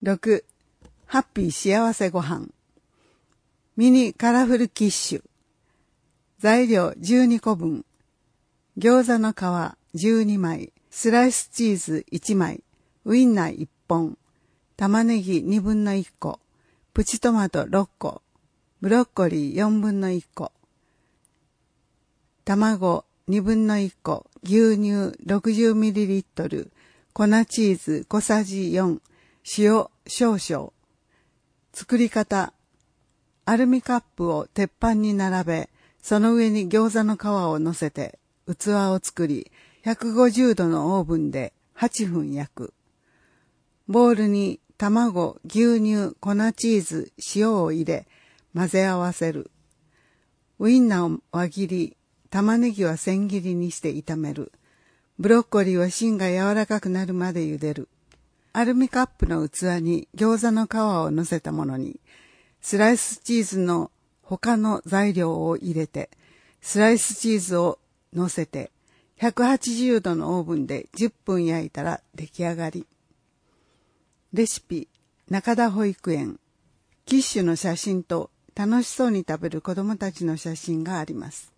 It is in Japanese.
6. ハッピー幸せごはん。ミニカラフルキッシュ。材料12個分。餃子の皮12枚、スライスチーズ1枚、ウインナー1本、玉ねぎ2分の1個、プチトマト6個、ブロッコリー4分の1個、卵2分の1個、牛乳 60ml、粉チーズ小さじ4、塩少々。作り方。アルミカップを鉄板に並べ、その上に餃子の皮を乗せて、器を作り、150度のオーブンで8分焼く。ボウルに卵、牛乳、粉チーズ、塩を入れ、混ぜ合わせる。ウインナーを輪切り、玉ねぎは千切りにして炒める。ブロッコリーは芯が柔らかくなるまで茹でる。アルミカップの器に餃子の皮を乗せたものに、スライスチーズの他の材料を入れて、スライスチーズを乗せて、180度のオーブンで10分焼いたら出来上がり。レシピ、中田保育園。キッシュの写真と楽しそうに食べる子供たちの写真があります。